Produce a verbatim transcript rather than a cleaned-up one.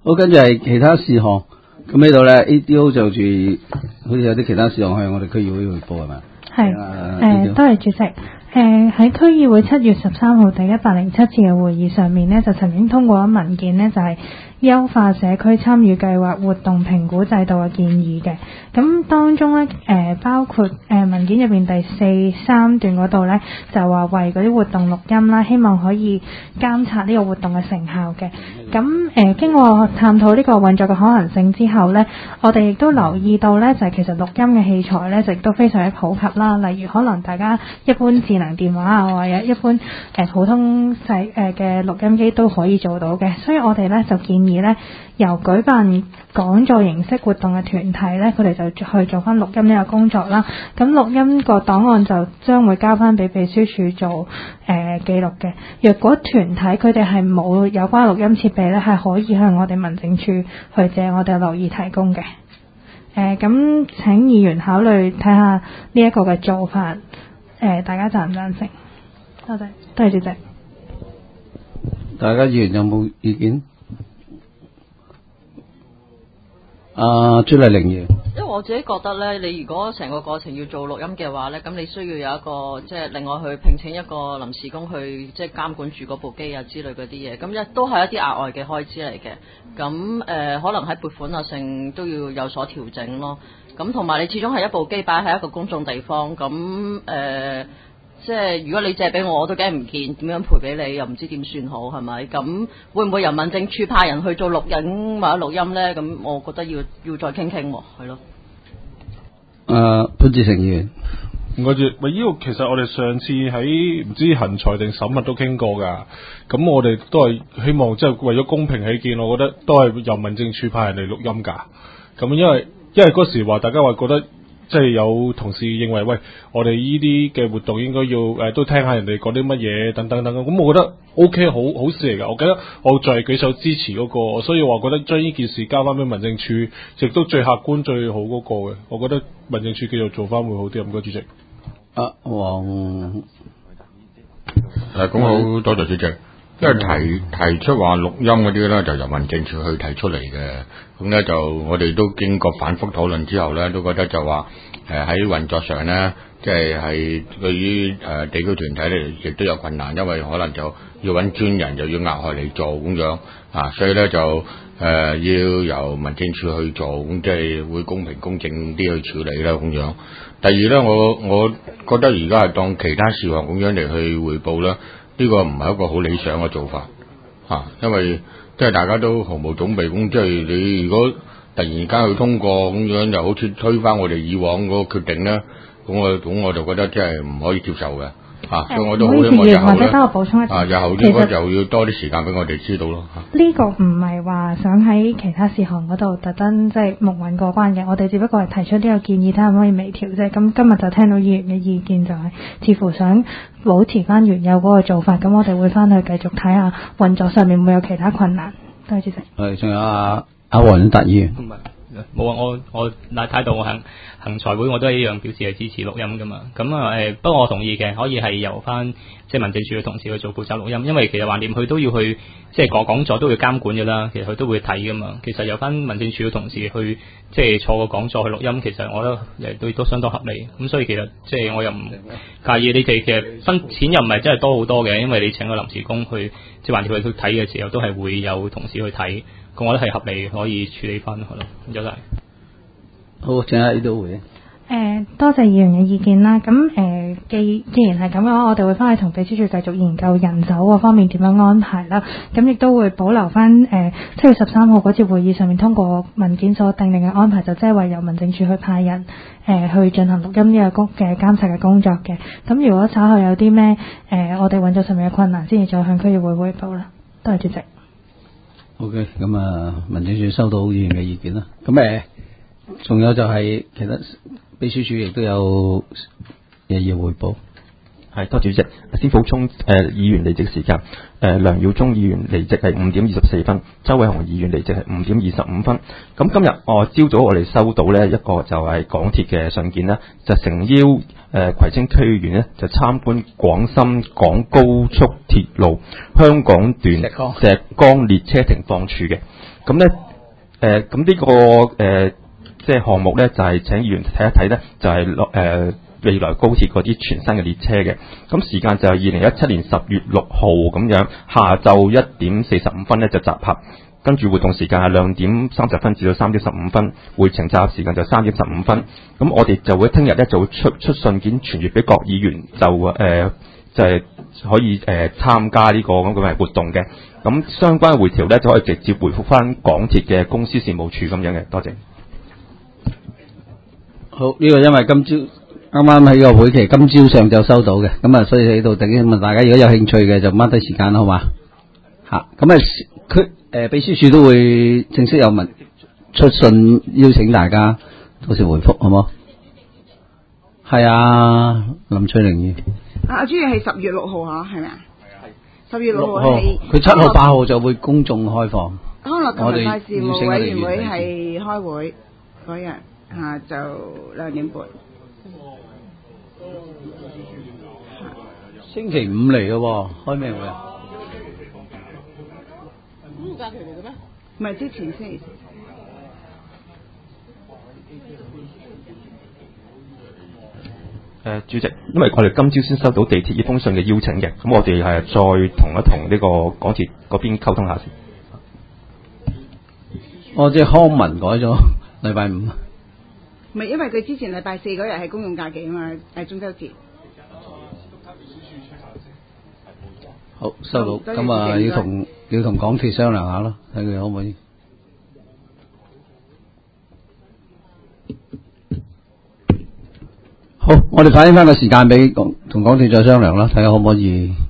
好，跟住係其他事項。咁呢度咧 A D O 就住，好似有啲其他事項向我哋區議會匯報係咪？ 係，誒，多謝主席。誒喺區議會七月十三號第一百零七次嘅會議上面呢，就曾經通過咗文件呢，就係、是、優化社區參與計劃活動評估制度嘅建議嘅。咁當中呢，誒、呃、包括誒、呃、文件入邊第四三段嗰度呢，就話為嗰啲活動錄音啦，希望可以監察呢個活動嘅成效嘅。咁誒、呃、經過探討呢個運作嘅可能性之後呢，我哋亦都留意到呢，就係、是、其實錄音嘅器材呢，就亦都非常之普及啦。例如可能大家一般智能電話啊，或者一般誒、呃、普通細誒嘅錄音機都可以做到嘅。所以我哋呢，就建議呢，由舉辦講座形式活動嘅團體呢，佢哋就去做翻錄音呢個工作啦。咁錄音個檔案就將會交翻俾秘書處做誒、呃、記錄嘅。若果團體佢哋係冇有關錄音設備呢，係可以向我哋民政處去借我哋樂意提供嘅。誒、呃、咁請議員考慮睇下呢一個嘅做法，誒、呃、大家贊唔贊成？多謝，多謝主席。 大家議員有冇意見？啊，朱麗玲議員。 因為我自己覺得咧，你如果成個過程要做錄音嘅話咧，咁你需要有一個即係另外去聘請一個臨時工去即係監管住嗰部機啊之類嗰啲嘢，咁亦都係一啲額外嘅開支嚟嘅。咁誒、呃，可能喺撥款啊性都要有所調整咯。咁同埋你始終係一部機擺喺一個公眾地方，咁誒。呃即係如果你借俾我，我都驚唔見，點樣賠俾你又唔知點算好，係咪？咁會唔會由民政處派人去做錄影或者錄音呢？咁我覺得要要再傾傾喎，係咯。 誒、呃，潘志成議員， 我哋咪呢個其實我哋上次喺唔知恆財定審核都傾過㗎。咁我哋都係希望即係為咗公平起見，我覺得都係由民政處派人嚟錄音㗎。咁因為因為嗰時話大家話覺得。即係有同事認為，喂，我哋依啲嘅活動應該要誒、呃、都聽下人哋講啲乜嘢等等等等，咁我覺得 O K 好好事嚟㗎。我記得我再舉手支持嗰、嗰個，所以話覺得將呢件事交翻俾民政處，亦都最客觀最好嗰個嘅。我覺得民政處繼續做翻會好啲。唔該，主席。 啊，黃誒，咁好多謝主席。因為提提出話錄音嗰啲咧，就由民政處去提出嚟嘅。咁咧就我哋都經過反覆討論之後咧，都覺得就話誒喺運作上咧，即係係對於誒、呃、地區團體咧，亦都有困難，因為可能就要揾專人，又要額外嚟做咁樣啊，所以咧就誒、呃、要由民政處去做，咁即係會公平公正啲去處理啦咁樣。第二咧，我我覺得而家係當其他事項咁樣嚟去匯報啦。呢個唔係一個好理想嘅做法嚇、啊，因為即係大家都毫無準備，咁即係你如果突然間去通過咁樣，就好似推翻我哋以往嗰個決定咧，咁我咁我就覺得即係唔可以接受嘅。啊，所以我都好希望日後咧，啊，日後應該就要多啲時間俾我哋知道咯。 呢個唔係話想喺其他事項嗰度特登即係蒙混過關嘅，我哋只不過係提出呢個建議，睇下可唔可以微調啫。咁今日就聽到議員嘅意見，就係似乎想保持翻原有嗰個做法。咁我哋會翻去繼續睇下運作上面會有其他困難。多謝主席。 係，仲有阿阿黃永達議員。 冇啊！我我嗱態度，我行行財會我都係一樣表示係支持錄音噶嘛。咁啊誒，不過我同意嘅，可以係由翻即係民政處嘅同事去做負責錄音，因為其實橫掂佢都要去即係講講座都要監管嘅啦。其實佢都會睇噶嘛。其實由翻民政處嘅同事去即係坐個講座去錄音，其實我覺得誒都都相當合理。咁所以其實即係我又唔介意你哋其實分錢又唔係真係多好多嘅，因為你請個臨時工去即係橫掂佢去睇嘅時候，都係會有同事去睇。咁我覺得係合理，可以處理翻好咯。唔該曬。 好，請喺呢度回應。 誒，多謝議員嘅意見啦。咁誒、呃，既既然係咁嘅話，我哋會翻去同秘書處繼續研究人手嗰方面點樣安排啦。咁亦都會保留翻誒七月十三號嗰次會議上面通過文件所訂定嘅安排，就即係話由民政處去派人誒、呃、去進行錄音呢個工嘅監察嘅工作嘅。咁如果稍後有啲咩誒我哋運作上面嘅困難，先至再向區議會匯報啦。多謝主席。 OK，咁啊，民政處收到議員嘅意見啦。咁誒，仲有就係其實秘書處亦都有嘢要匯報。 係多謝主席。先補充誒、呃、議員離席時間。誒、呃、梁耀忠議員離席係五點二十四分，周偉雄議員離席係五點二十五分。咁今日我朝早我哋收到呢一個就係港鐵嘅信件啦，就誠邀誒、呃、葵青區議員呢就參觀廣深港高速鐵路香港段石崗列車停放處嘅。咁呢誒咁呢個誒、呃、即係項目呢，就係、是、請議員睇一睇呢，就係、是、誒。呃未來高鐵嗰啲全新嘅列車嘅，咁時間就係二零一七年十月六號咁樣，下晝一點四十五分呢就集合，跟住活動時間係兩點三十分至到三點十五分，回程集合時間就三點十五分。咁我哋就會聽日呢就會出出信件傳閱俾各議員，就誒、呃、就係、是、可以誒、呃、參加呢、這個咁嘅活動嘅。咁相關回條呢就可以直接回覆翻港鐵嘅公司事務處咁樣嘅。多謝。 好，呢、這個因為今朝。啱啱喺個會期，今朝上就收到嘅，咁啊，所以喺度等問大家，如果有興趣嘅就掹低時間啦，好嘛？嚇，咁啊，佢誒秘書處都會正式有文出信邀請大家，到時回覆好冇？係啊，林翠玲議員。 啊，阿朱係十月六號嚇，係咪啊？十月六號係。 佢七號、八號就會公眾開放。 康樂及文化事務委員會係開會嗰日下晝兩點半。 星期五嚟嘅喎，開咩會啊？ 公眾假期嚟嘅咩？唔係之前星期四。 誒，主席，因為我哋今朝先收到地鐵呢封信嘅邀請嘅，咁我哋係再同一同呢個港鐵嗰邊溝通下先。 哦，即係康文改咗禮拜五。 唔係，因為佢之前禮拜四嗰日係公眾假期啊嘛，係中秋節。 好，收到。咁啊，要同要同港鐵商量下咯，睇佢可唔可以。好，我哋反映翻個時間俾港同港鐵再商量啦，睇下可唔可以。